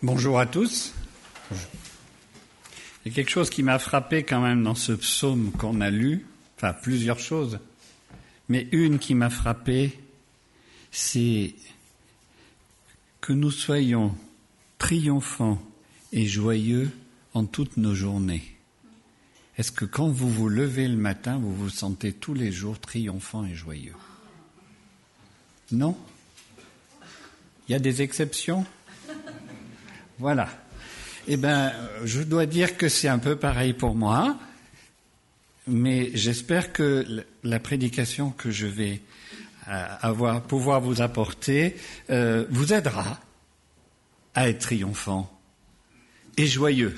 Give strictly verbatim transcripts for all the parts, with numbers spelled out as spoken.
Bonjour à tous. Il y a quelque chose qui m'a frappé quand même dans ce psaume qu'on a lu, enfin plusieurs choses, mais une qui m'a frappé, c'est que nous soyons triomphants et joyeux en toutes nos journées. Est-ce que quand vous vous levez le matin, vous vous sentez tous les jours triomphant et joyeux? Non? Il y a des exceptions? Voilà. Eh bien, je dois dire que c'est un peu pareil pour moi, mais j'espère que la prédication que je vais avoir, pouvoir vous apporter euh, vous aidera à être triomphant et joyeux.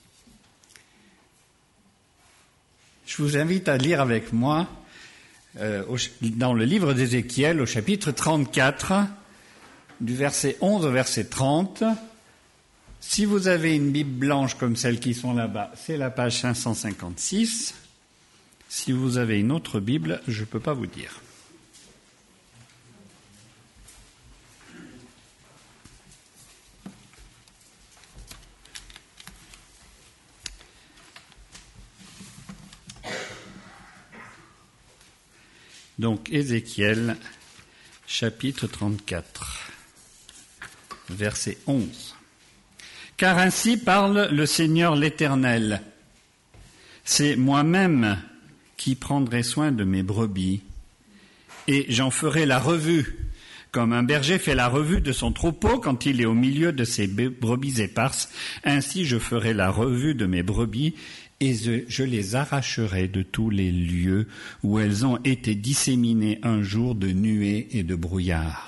Je vous invite à lire avec moi euh, au, dans le livre d'Ézéchiel, au chapitre trente-quatre, du verset onze au verset trente. Si vous avez une Bible blanche comme celles qui sont là-bas, c'est la page cinq cent cinquante-six. Si vous avez une autre Bible, je ne peux pas vous dire. Donc, Ézéchiel, chapitre trente-quatre, verset onze. Car ainsi parle le Seigneur l'Éternel. C'est moi-même qui prendrai soin de mes brebis, et j'en ferai la revue, comme un berger fait la revue de son troupeau quand il est au milieu de ses brebis éparses. Ainsi je ferai la revue de mes brebis, et je, je les arracherai de tous les lieux où elles ont été disséminées un jour de nuées et de brouillard.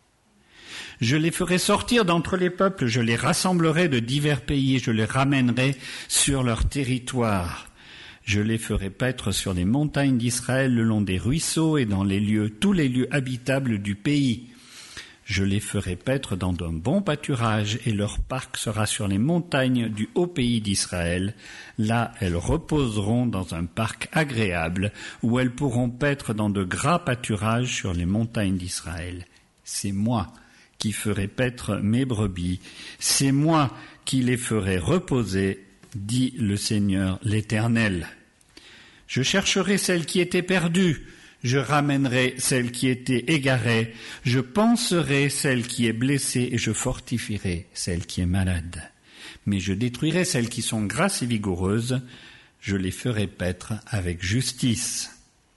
Je les ferai sortir d'entre les peuples, je les rassemblerai de divers pays, je les ramènerai sur leur territoire. Je les ferai paître sur les montagnes d'Israël, le long des ruisseaux et dans les lieux, tous les lieux habitables du pays. Je les ferai paître dans un bon pâturage, et leur parc sera sur les montagnes du haut pays d'Israël. Là, elles reposeront dans un parc agréable, où elles pourront paître dans de gras pâturages sur les montagnes d'Israël. C'est moi qui ferai paître mes brebis, c'est moi qui les ferai reposer, dit le Seigneur l'Éternel. Je chercherai celle qui était perdue, je ramènerai celle qui était égarée, je panserai celle qui est blessée et je fortifierai celle qui est malade. Mais je détruirai celles qui sont grasses et vigoureuses, je les ferai paître avec justice.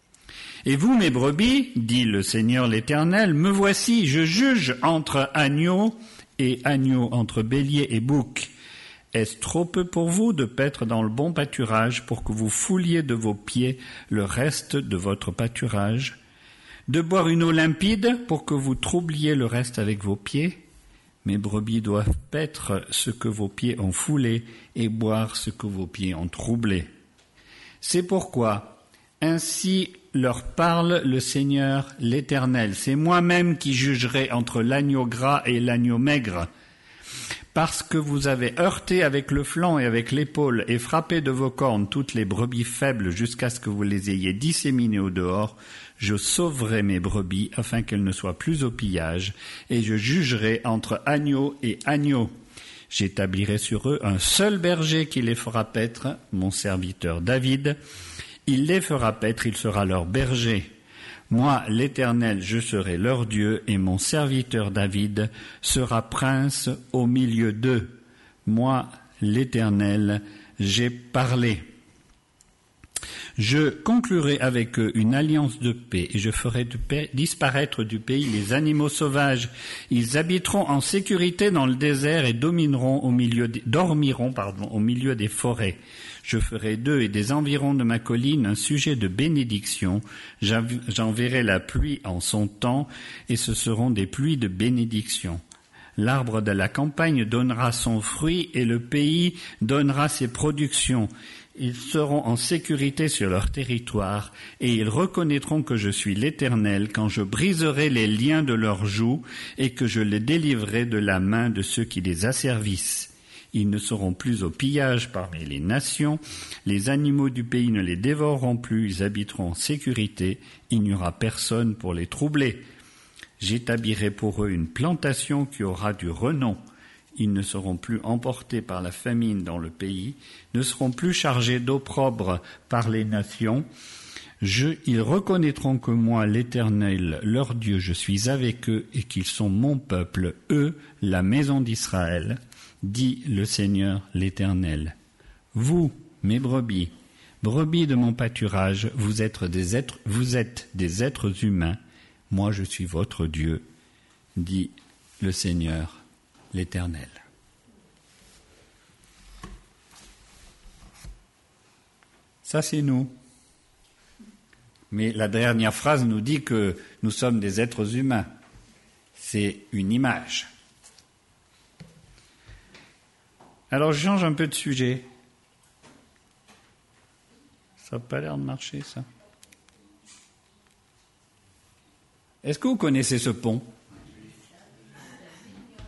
Et vous, mes brebis, dit le Seigneur l'Éternel, me voici, je juge entre agneaux et agneaux, entre béliers et boucs. Est-ce trop peu pour vous de paître dans le bon pâturage pour que vous fouliez de vos pieds le reste de votre pâturage, de boire une eau limpide pour que vous troubliez le reste avec vos pieds? Mes brebis doivent paître ce que vos pieds ont foulé et boire ce que vos pieds ont troublé. C'est pourquoi ainsi leur parle le Seigneur l'Éternel. C'est moi-même qui jugerai entre l'agneau gras et l'agneau maigre. Parce que vous avez heurté avec le flanc et avec l'épaule et frappé de vos cornes toutes les brebis faibles jusqu'à ce que vous les ayez disséminées au dehors, je sauverai mes brebis afin qu'elles ne soient plus au pillage, et je jugerai entre agneau et agneau. J'établirai sur eux un seul berger qui les fera paître, mon serviteur David. Il les fera paître, il sera leur berger. Moi, l'Éternel, je serai leur Dieu, et mon serviteur David sera prince au milieu d'eux. Moi, l'Éternel, j'ai parlé. Je conclurai avec eux une alliance de paix, et je ferai de paix disparaître du pays les animaux sauvages. Ils habiteront en sécurité dans le désert et domineront au milieu des, dormiront pardon, au milieu des forêts. Je ferai d'eux et des environs de ma colline un sujet de bénédiction. J'enverrai la pluie en son temps, et ce seront des pluies de bénédiction. L'arbre de la campagne donnera son fruit, et le pays donnera ses productions. Ils seront en sécurité sur leur territoire, et ils reconnaîtront que je suis l'Éternel quand je briserai les liens de leurs joues, et que je les délivrerai de la main de ceux qui les asservissent. Ils ne seront plus au pillage parmi les nations, les animaux du pays ne les dévoreront plus, ils habiteront en sécurité, il n'y aura personne pour les troubler. J'établirai pour eux une plantation qui aura du renom, Ils ne seront plus emportés par la famine dans le pays, ne seront plus chargés d'opprobre par les nations. Je, ils reconnaîtront que moi, l'Éternel, leur Dieu, je suis avec eux et qu'ils sont mon peuple, eux, la maison d'Israël, dit le Seigneur l'Éternel. Vous, mes brebis, brebis de mon pâturage, vous êtes des êtres, vous êtes des êtres humains, moi je suis votre Dieu, dit le Seigneur l'Éternel. Ça c'est nous. Mais la dernière phrase nous dit que nous sommes des êtres humains. C'est une image. Alors je change un peu de sujet. Ça n'a pas l'air de marcher, ça. Est-ce que vous connaissez ce pont ? Hein ?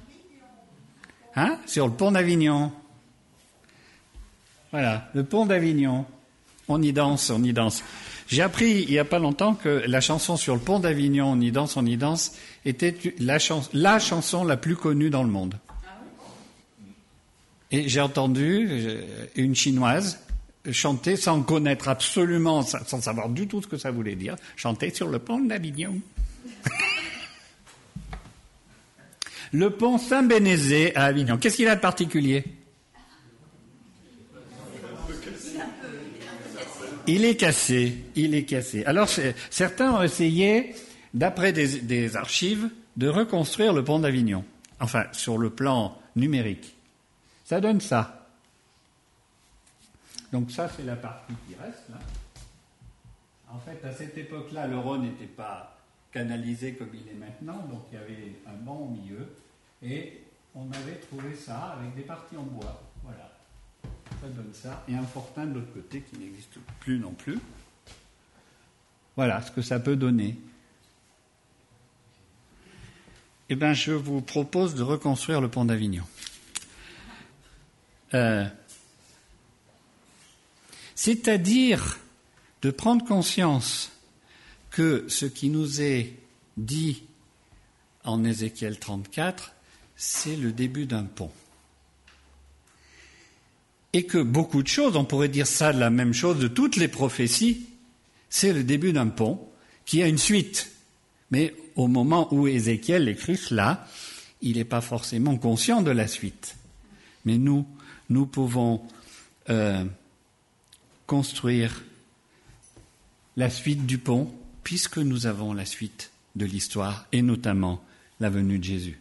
Sur le pont d'Avignon. Voilà, le pont d'Avignon. On y danse, on y danse. J'ai appris il n'y a pas longtemps que la chanson sur le pont d'Avignon, on y danse, on y danse, était la, chans- la chanson la plus connue dans le monde. Et j'ai entendu une Chinoise chanter sans connaître absolument, sans savoir du tout ce que ça voulait dire, chanter sur le pont d'Avignon. Le pont Saint-Bénézé à Avignon. Qu'est-ce qu'il a de particulier ? Il est cassé, il est cassé. Alors certains ont essayé, d'après des, des archives, de reconstruire le pont d'Avignon. Enfin, sur le plan numérique. Ça donne ça. Donc ça, c'est la partie qui reste, là. En fait, à cette époque-là, le Rhône n'était pas canalisé comme il est maintenant, donc il y avait un banc au milieu, et on avait trouvé ça avec des parties en bois. Voilà. Ça donne ça. Et un fortin de l'autre côté qui n'existe plus non plus. Voilà ce que ça peut donner. Eh bien, je vous propose de reconstruire le pont d'Avignon. Euh, c'est-à-dire de prendre conscience que ce qui nous est dit en Ézéchiel trente-quatre, c'est le début d'un pont. Et que beaucoup de choses, on pourrait dire ça de la même chose de toutes les prophéties, c'est le début d'un pont qui a une suite. Mais au moment où Ézéchiel écrit cela, il n'est pas forcément conscient de la suite. Mais nous, nous pouvons euh, construire la suite du pont, puisque nous avons la suite de l'histoire, et notamment la venue de Jésus.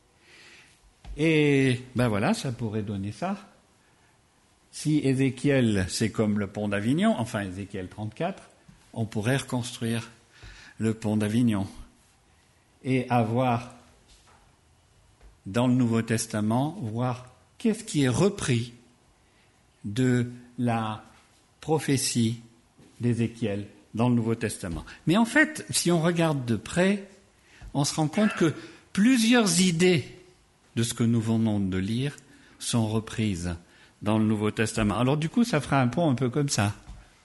Et ben voilà, ça pourrait donner ça. Si Ézéchiel, c'est comme le pont d'Avignon, enfin Ézéchiel trente-quatre, on pourrait reconstruire le pont d'Avignon et avoir, dans le Nouveau Testament, voir qu'est-ce qui est repris de la prophétie d'Ézéchiel dans le Nouveau Testament. Mais en fait, si on regarde de près, on se rend compte que plusieurs idées de ce que nous venons de lire sont reprises dans le Nouveau Testament. Alors du coup, ça fera un pont un peu comme ça.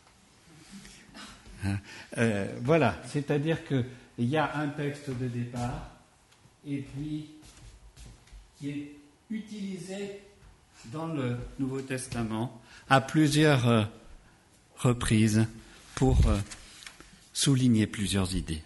Euh, voilà, c'est-à-dire qu'il y a un texte de départ, et puis qui est utilisé dans le Nouveau Testament à plusieurs euh, reprises pour euh, souligner plusieurs idées.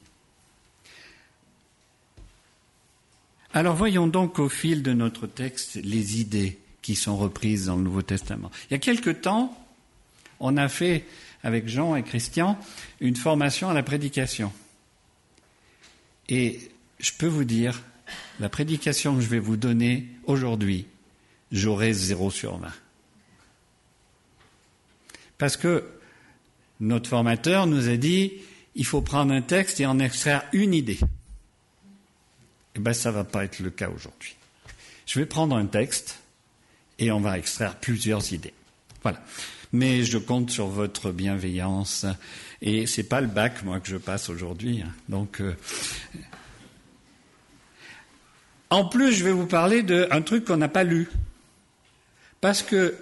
Alors voyons donc au fil de notre texte les idées qui sont reprises dans le Nouveau Testament. Il y a quelque temps, on a fait, avec Jean et Christian, une formation à la prédication. Et je peux vous dire, la prédication que je vais vous donner aujourd'hui, j'aurai zéro sur vingt. Parce que notre formateur nous a dit, il faut prendre un texte et en extraire une idée. Eh bien, ça ne va pas être le cas aujourd'hui. Je vais prendre un texte et on va extraire plusieurs idées. Voilà. Mais je compte sur votre bienveillance. Et c'est pas le bac, moi, que je passe aujourd'hui. Hein. Donc, euh... en plus, je vais vous parler d'un truc qu'on n'a pas lu. Parce que,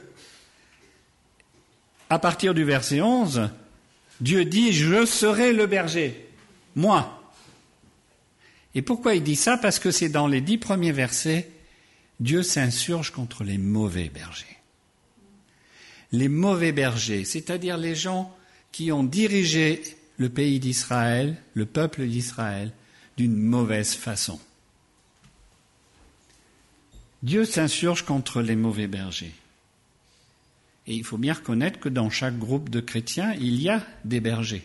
à partir du verset onze, Dieu dit « Je serai le berger, moi ». Et pourquoi il dit ça ? Parce que c'est dans les dix premiers versets Dieu s'insurge contre les mauvais bergers. Les mauvais bergers, c'est-à-dire les gens qui ont dirigé le pays d'Israël, le peuple d'Israël, d'une mauvaise façon. Dieu s'insurge contre les mauvais bergers. Et il faut bien reconnaître que dans chaque groupe de chrétiens, il y a des bergers.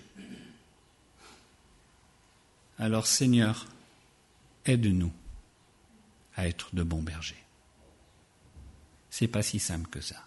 Alors Seigneur, aide-nous à être de bons bergers. C'est pas si simple que ça.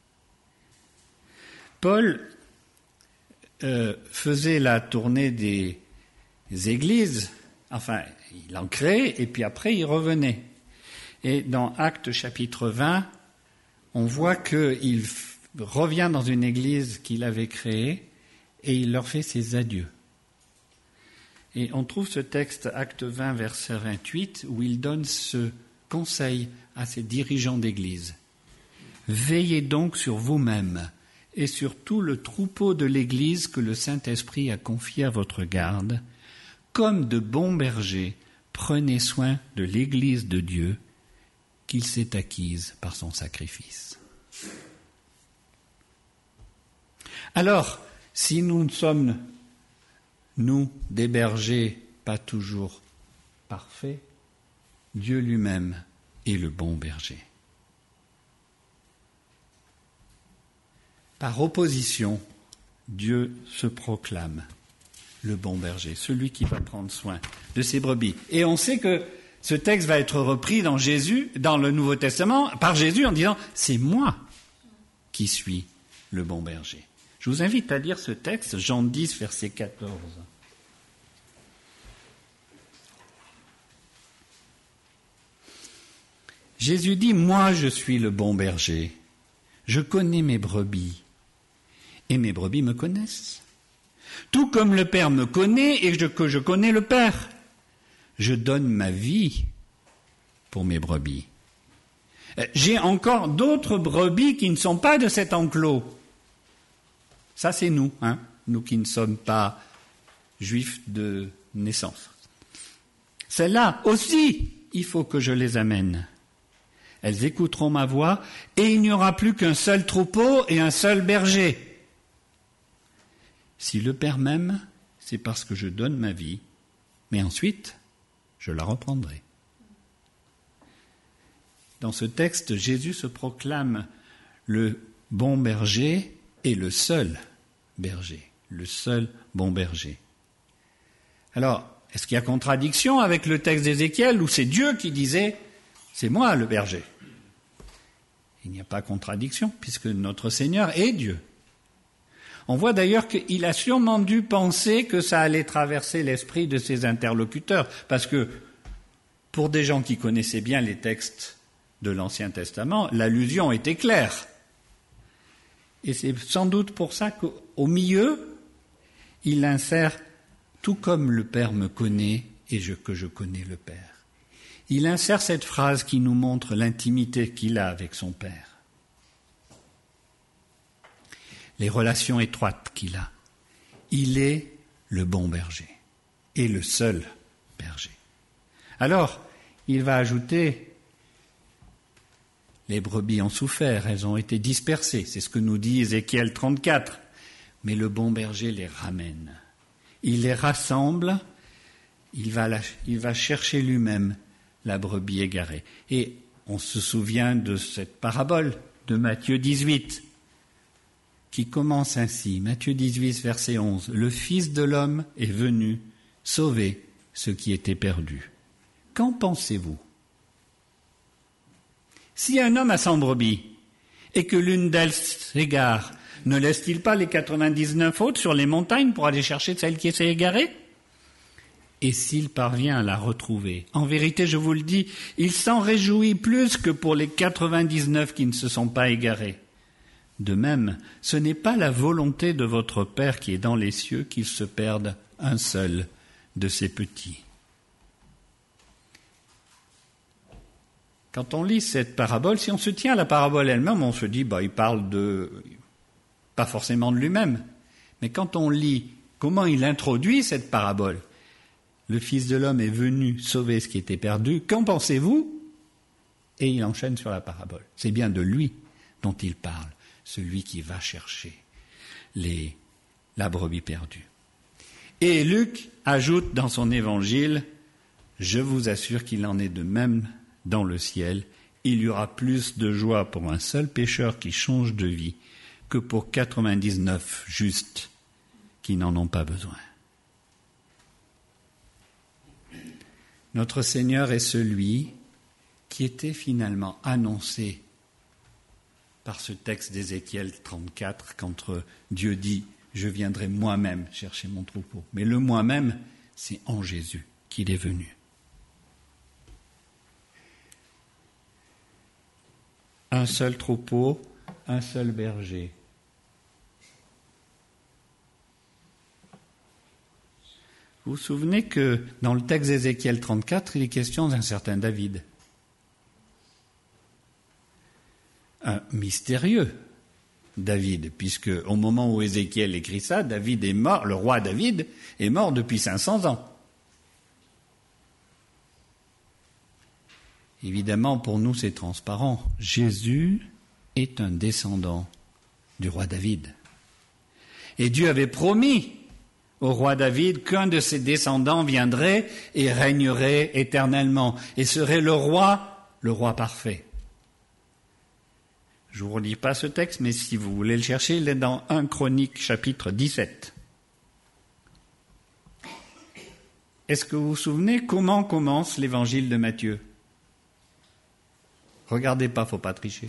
Paul euh, faisait la tournée des églises, enfin, il en créait et puis après il revenait. Et dans Actes chapitre vingt, on voit qu'il revient dans une église qu'il avait créée et il leur fait ses adieux. Et on trouve ce texte, Acte vingt, verset vingt-huit, où il donne ce conseil à ses dirigeants d'église. « Veillez donc sur vous-mêmes et sur tout le troupeau de l'église que le Saint-Esprit a confié à votre garde. Comme de bons bergers, prenez soin de l'église de Dieu qu'il s'est acquise par son sacrifice. » Alors, si nous sommes, nous, des bergers pas toujours parfaits, Dieu lui-même est le bon berger. Par opposition, Dieu se proclame le bon berger, celui qui va prendre soin de ses brebis. Et on sait que ce texte va être repris dans Jésus, dans le Nouveau Testament, par Jésus en disant « C'est moi qui suis le bon berger ». Je vous invite à lire ce texte, Jean dix, verset quatorze. Jésus dit « Moi, je suis le bon berger. Je connais mes brebis. Et mes brebis me connaissent. Tout comme le Père me connaît et que je connais le Père. Je donne ma vie pour mes brebis. J'ai encore d'autres brebis qui ne sont pas de cet enclos. » Ça, c'est nous, hein, nous qui ne sommes pas juifs de naissance. Celles-là aussi, il faut que je les amène. Elles écouteront ma voix et il n'y aura plus qu'un seul troupeau et un seul berger. Si le Père m'aime, c'est parce que je donne ma vie, mais ensuite, je la reprendrai. Dans ce texte, Jésus se proclame le bon berger et le seul berger, le seul bon berger. Alors, est-ce qu'il y a contradiction avec le texte d'Ézéchiel où c'est Dieu qui disait « c'est moi le berger » ? Il n'y a pas contradiction puisque notre Seigneur est Dieu. On voit d'ailleurs qu'il a sûrement dû penser que ça allait traverser l'esprit de ses interlocuteurs, parce que pour des gens qui connaissaient bien les textes de l'Ancien Testament, l'allusion était claire. Et c'est sans doute pour ça qu'au milieu, il insère « tout comme le Père me connaît et je, que je connais le Père ». Il insère cette phrase qui nous montre l'intimité qu'il a avec son Père. Les relations étroites qu'il a. Il est le bon berger et le seul berger. Alors, il va ajouter, les brebis ont souffert, elles ont été dispersées, c'est ce que nous dit Ézéchiel trente-quatre, mais le bon berger les ramène. Il les rassemble, il va, la, il va chercher lui-même la brebis égarée. Et on se souvient de cette parabole de Matthieu dix-huit, qui commence ainsi, Matthieu dix-huit, verset onze. « Le Fils de l'homme est venu sauver ce qui était perdu. Qu'en pensez-vous ? Si un homme a cent brebis et que l'une d'elles s'égare, ne laisse-t-il pas les quatre-vingt-dix-neuf autres sur les montagnes pour aller chercher celle qui s'est égarée ? Et s'il parvient à la retrouver, en vérité, je vous le dis, il s'en réjouit plus que pour les quatre-vingt-dix-neuf qui ne se sont pas égarés. De même, ce n'est pas la volonté de votre Père qui est dans les cieux qu'il se perde un seul de ses petits. » Quand on lit cette parabole, si on se tient à la parabole elle-même, on se dit, bah, il parle de, pas forcément de lui-même. Mais quand on lit comment il introduit cette parabole, le Fils de l'homme est venu sauver ce qui était perdu, qu'en pensez-vous ? et il enchaîne sur la parabole. C'est bien de lui dont il parle, celui qui va chercher les, la brebis perdue. Et Luc ajoute dans son évangile, je vous assure qu'il en est de même dans le ciel, il y aura plus de joie pour un seul pécheur qui change de vie que pour quatre-vingt-dix-neuf justes qui n'en ont pas besoin. Notre Seigneur est celui qui était finalement annoncé par ce texte d'Ézéchiel trente-quatre, quand Dieu dit « Je viendrai moi-même chercher mon troupeau ». Mais le moi-même, c'est en Jésus qu'il est venu. Un seul troupeau, un seul berger. Vous vous souvenez que dans le texte d'Ézéchiel trente-quatre, il est question d'un certain David. Un mystérieux David, puisque au moment où Ézéchiel écrit ça, David est mort, le roi David est mort depuis cinq cents ans. Évidemment, pour nous, c'est transparent. Jésus est un descendant du roi David. Et Dieu avait promis au roi David qu'un de ses descendants viendrait et régnerait éternellement et serait le roi, le roi parfait. Je ne vous relis pas ce texte, mais si vous voulez le chercher, il est dans premier Chroniques, chapitre dix-sept. Est-ce que vous vous souvenez comment commence l'évangile de Matthieu ? Regardez pas, faut pas tricher.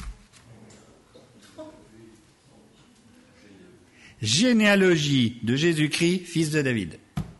Généalogie de Jésus-Christ, fils de David.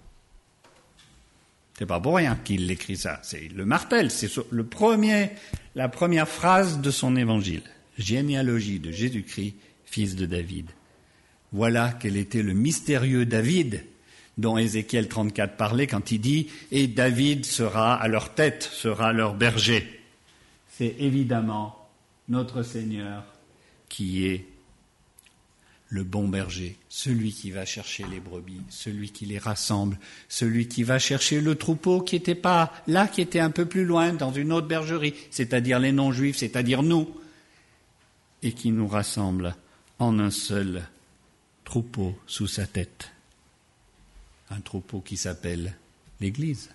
C'est pas pour rien qu'il écrit ça. C'est le martèle, c'est le premier, la première phrase de son évangile. Généalogie de Jésus-Christ, fils de David. Voilà quel était le mystérieux David dont Ézéchiel trente-quatre parlait quand il dit « Et David sera à leur tête, sera leur berger ». C'est évidemment notre Seigneur qui est le bon berger, celui qui va chercher les brebis, celui qui les rassemble, celui qui va chercher le troupeau qui n'était pas là, qui était un peu plus loin, dans une autre bergerie, c'est-à-dire les non-juifs, c'est-à-dire nous, et qui nous rassemble en un seul troupeau sous sa tête. Un troupeau qui s'appelle l'Église.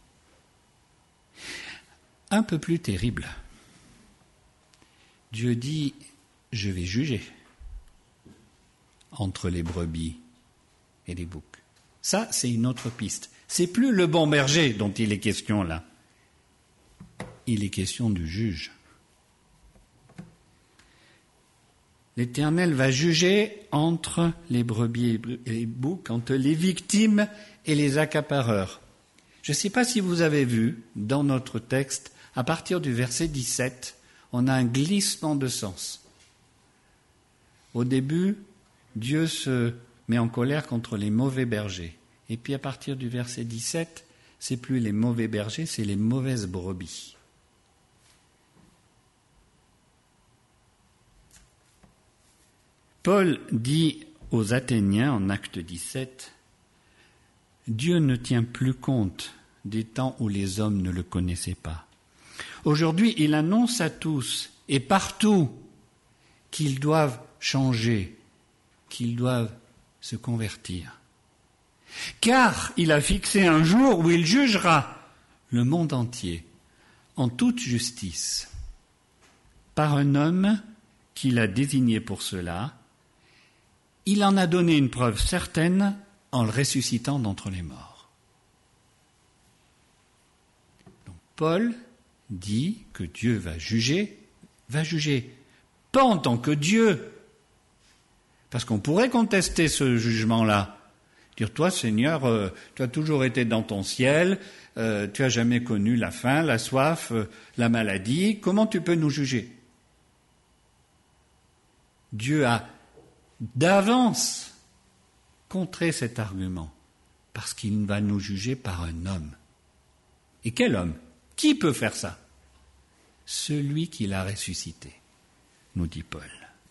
Un peu plus terrible. Dieu dit, je vais juger entre les brebis et les boucs. Ça, c'est une autre piste. C'est plus le bon berger dont il est question là. Il est question du juge. L'Éternel va juger entre les brebis et les boucs, entre les victimes et les accapareurs. Je ne sais pas si vous avez vu, dans notre texte, à partir du verset dix-sept, on a un glissement de sens. Au début, Dieu se met en colère contre les mauvais bergers. Et puis à partir du verset dix-sept, c'est plus les mauvais bergers, c'est les mauvaises brebis. Paul dit aux Athéniens en Acte dix-sept, « Dieu ne tient plus compte des temps où les hommes ne le connaissaient pas. Aujourd'hui, il annonce à tous et partout qu'ils doivent changer, qu'ils doivent se convertir. Car il a fixé un jour où il jugera le monde entier en toute justice par un homme qu'il a désigné pour cela. Il en a donné une preuve certaine en le ressuscitant d'entre les morts. » Donc Paul dit que Dieu va juger, va juger, pas en tant que Dieu, parce qu'on pourrait contester ce jugement-là, dire toi Seigneur, euh, tu as toujours été dans ton ciel, euh, tu n'as jamais connu la faim, la soif, euh, la maladie, comment tu peux nous juger ? Dieu a d'avance contré cet argument, parce qu'il va nous juger par un homme. Et quel homme ? Qui peut faire ça ? Celui qui l'a ressuscité, nous dit Paul.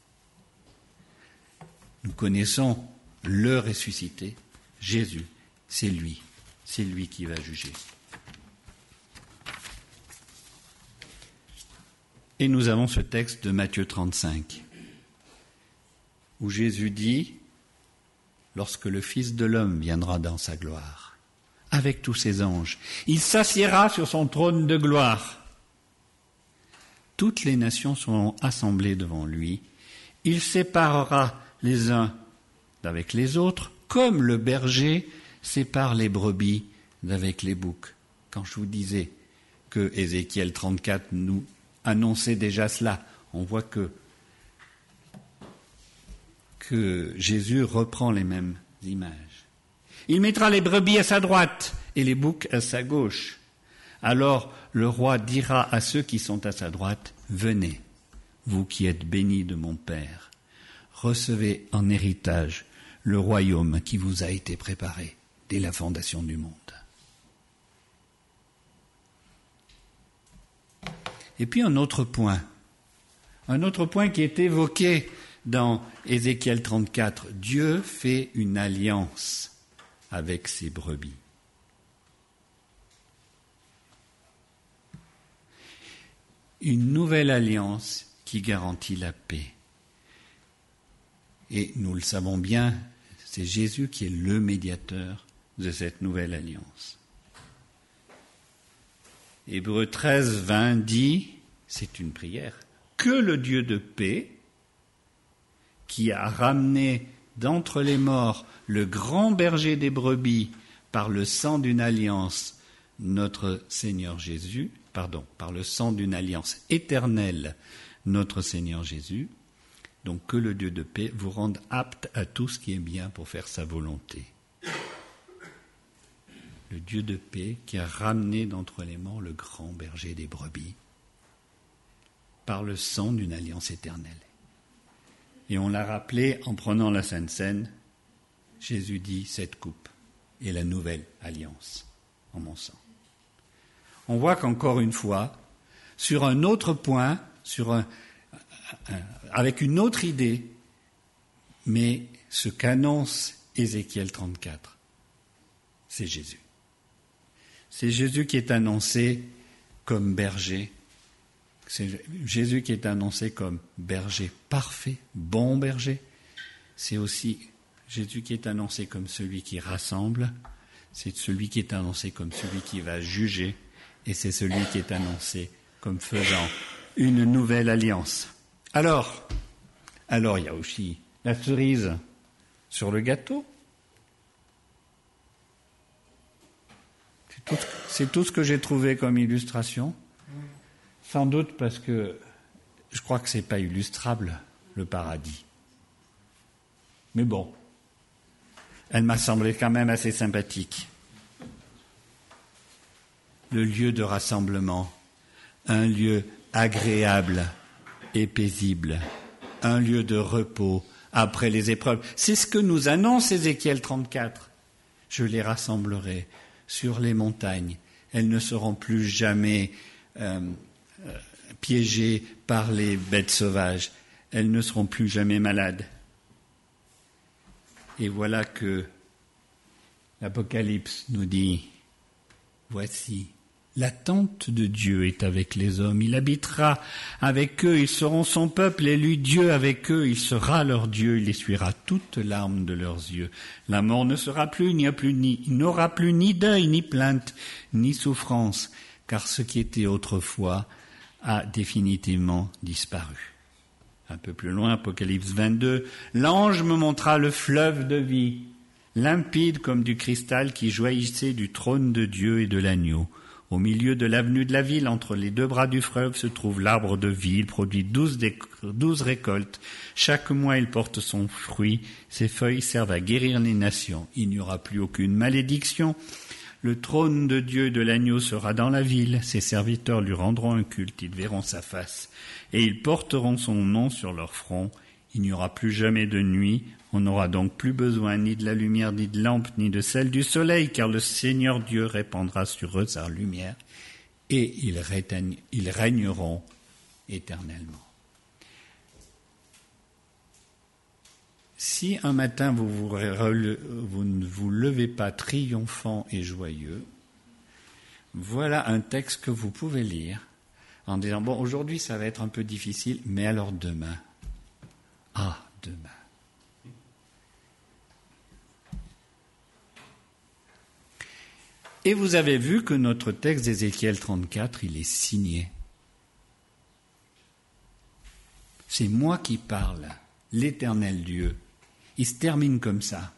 Nous connaissons le ressuscité, Jésus, c'est lui, c'est lui qui va juger. Et nous avons ce texte de Matthieu trente-cinq, où Jésus dit, lorsque le Fils de l'homme viendra dans sa gloire, avec tous ses anges, il s'assiera sur son trône de gloire. Toutes les nations seront assemblées devant lui. Il séparera les uns d'avec les autres, comme le berger sépare les brebis d'avec les boucs. Quand je vous disais que Ézéchiel trente-quatre nous annonçait déjà cela, on voit que, que Jésus reprend les mêmes images. Il mettra les brebis à sa droite et les boucs à sa gauche. Alors le roi dira à ceux qui sont à sa droite, « Venez, vous qui êtes bénis de mon Père, recevez en héritage le royaume qui vous a été préparé dès la fondation du monde. » Et puis un autre point, un autre point qui est évoqué dans Ézéchiel trente-quatre, Dieu fait une alliance avec ses brebis. Une nouvelle alliance qui garantit la paix. Et nous le savons bien, c'est Jésus qui est le médiateur de cette nouvelle alliance. Hébreux treize, vingt dit, c'est une prière, que le Dieu de paix, qui a ramené d'entre les morts le grand berger des brebis par le sang d'une alliance, notre Seigneur Jésus, pardon, par le sang d'une alliance éternelle, notre Seigneur Jésus, donc que le Dieu de paix vous rende apte à tout ce qui est bien pour faire sa volonté. Le Dieu de paix qui a ramené d'entre les morts le grand berger des brebis par le sang d'une alliance éternelle. Et on l'a rappelé en prenant la Sainte Seine, Jésus dit, cette coupe est la nouvelle alliance en mon sang. On voit qu'encore une fois, sur un autre point, sur un, un, avec une autre idée, mais ce qu'annonce Ézéchiel trente-quatre, c'est Jésus. C'est Jésus qui est annoncé comme berger. C'est Jésus qui est annoncé comme berger parfait, bon berger. C'est aussi Jésus qui est annoncé comme celui qui rassemble. C'est celui qui est annoncé comme celui qui va juger. Et c'est celui qui est annoncé comme faisant une nouvelle alliance. Alors, alors il y a aussi la cerise sur le gâteau. C'est tout, c'est tout ce que j'ai trouvé comme illustration. Sans doute parce que je crois que ce n'est pas illustrable, le paradis. Mais bon, elle m'a semblé quand même assez sympathique. Le lieu de rassemblement, un lieu agréable et paisible, un lieu de repos après les épreuves. C'est ce que nous annonce Ézéchiel trente-quatre. Je les rassemblerai sur les montagnes. Elles ne seront plus jamais euh, euh, piégées par les bêtes sauvages. Elles ne seront plus jamais malades. Et voilà que l'Apocalypse nous dit, voici, l'attente de Dieu est avec les hommes. Il habitera avec eux, ils seront son peuple, élu Dieu avec eux, il sera leur Dieu, il essuiera toutes larmes de leurs yeux. La mort ne sera plus, il n'y a plus ni, il n'aura plus ni deuil, ni plainte, ni souffrance, car ce qui était autrefois a définitivement disparu. Un peu plus loin, Apocalypse vingt-deux, l'ange me montra le fleuve de vie, limpide comme du cristal qui jaillissait du trône de Dieu et de l'agneau. Au milieu de l'avenue de la ville, entre les deux bras du fleuve, se trouve l'arbre de vie. Il produit douze, dé- douze récoltes. Chaque mois, il porte son fruit. Ses feuilles servent à guérir les nations. Il n'y aura plus aucune malédiction. Le trône de Dieu et de l'agneau sera dans la ville. Ses serviteurs lui rendront un culte. Ils verront sa face. Et ils porteront son nom sur leur front. Il n'y aura plus jamais de nuit. On n'aura donc plus besoin ni de la lumière, ni de lampe, ni de celle du soleil, car le Seigneur Dieu répandra sur eux sa lumière, et ils, réteignent, ils régneront éternellement. Si un matin vous, vous, rele, vous ne vous levez pas triomphant et joyeux, voilà un texte que vous pouvez lire en disant, bon, aujourd'hui ça va être un peu difficile, mais alors demain, ah, demain. Et vous avez vu que notre texte d'Ézéchiel trente-quatre, il est signé. C'est moi qui parle, l'Éternel Dieu. Il se termine comme ça.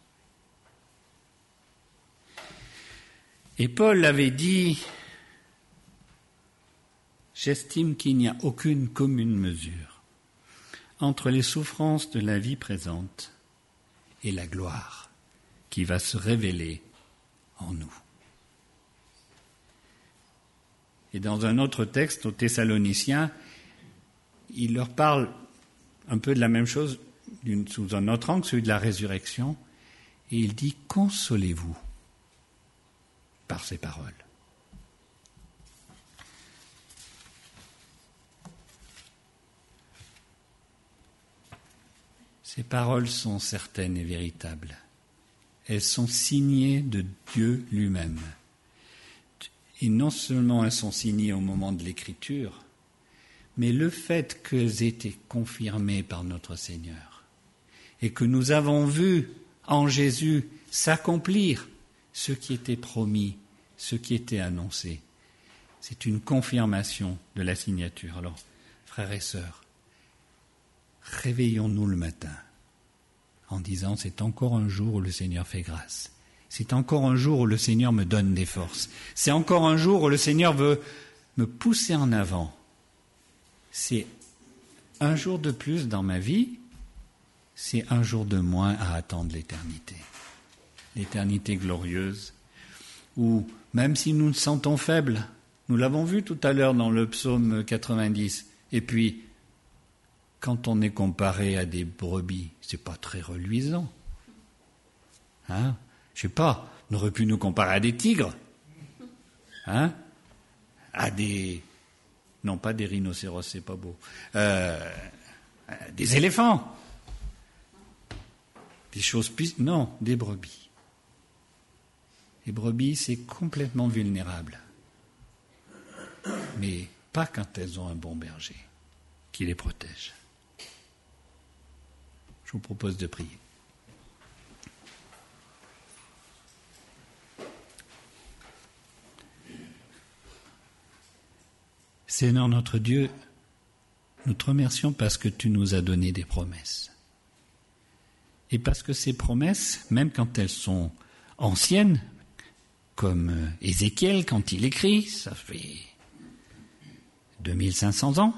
Et Paul avait dit, j'estime qu'il n'y a aucune commune mesure entre les souffrances de la vie présente et la gloire qui va se révéler en nous. Et dans un autre texte, aux Thessaloniciens, il leur parle un peu de la même chose sous un autre angle, celui de la résurrection, et il dit « Consolez-vous par ces paroles ». Ces paroles sont certaines et véritables. Elles sont signées de Dieu lui-même. Et non seulement elles sont signées au moment de l'écriture, mais le fait qu'elles aient été confirmées par notre Seigneur et que nous avons vu en Jésus s'accomplir ce qui était promis, ce qui était annoncé, c'est une confirmation de la signature. Alors, frères et sœurs, réveillons-nous le matin en disant c'est encore un jour où le Seigneur fait grâce. C'est encore un jour où le Seigneur me donne des forces. C'est encore un jour où le Seigneur veut me pousser en avant. C'est un jour de plus dans ma vie, c'est un jour de moins à attendre l'éternité. L'éternité glorieuse, où même si nous nous sentons faibles, nous l'avons vu tout à l'heure dans le psaume quatre-vingt-dix, et puis quand on est comparé à des brebis, c'est pas très reluisant. Hein ? Je sais pas, on aurait pu nous comparer à des tigres, hein, à des, non pas des rhinocéros, c'est pas beau, euh, des éléphants, des choses plus, non, des brebis. Les brebis, c'est complètement vulnérable, mais pas quand elles ont un bon berger qui les protège. Je vous propose de prier. Seigneur notre Dieu, nous te remercions parce que tu nous as donné des promesses. Et parce que ces promesses, même quand elles sont anciennes, comme Ézéchiel quand il écrit, ça fait deux mille cinq cents ans,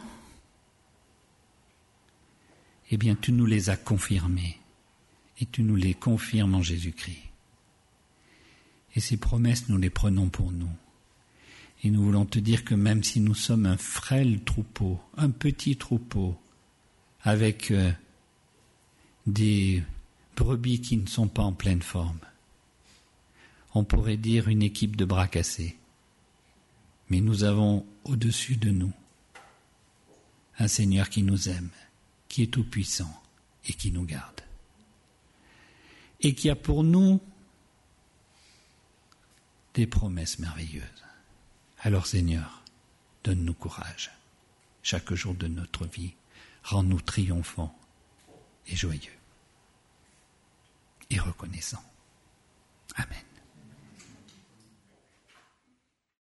eh bien tu nous les as confirmées et tu nous les confirmes en Jésus-Christ. Et ces promesses, nous les prenons pour nous. Et nous voulons te dire que même si nous sommes un frêle troupeau, un petit troupeau, avec euh, des brebis qui ne sont pas en pleine forme, on pourrait dire une équipe de bras cassés, mais nous avons au-dessus de nous un Seigneur qui nous aime, qui est tout-puissant et qui nous garde. Et qui a pour nous des promesses merveilleuses. Alors Seigneur, donne-nous courage. Chaque jour de notre vie, rends-nous triomphants et joyeux et reconnaissants. Amen.